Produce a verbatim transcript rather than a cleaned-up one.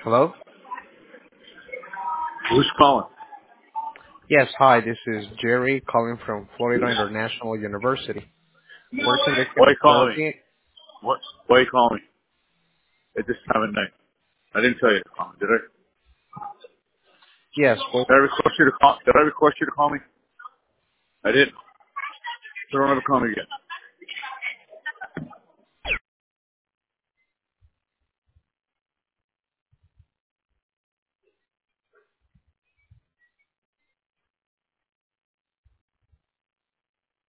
Hello? Who's calling? Yes, hi, this is Jerry calling from Florida International University. We're conducting Why a you calling me? survey. What? Why you calling me at this time of night? I didn't tell you to call me, did I? Yes, well, Did I request you to call? Did I request you to call me? I didn't. So don't ever call me again.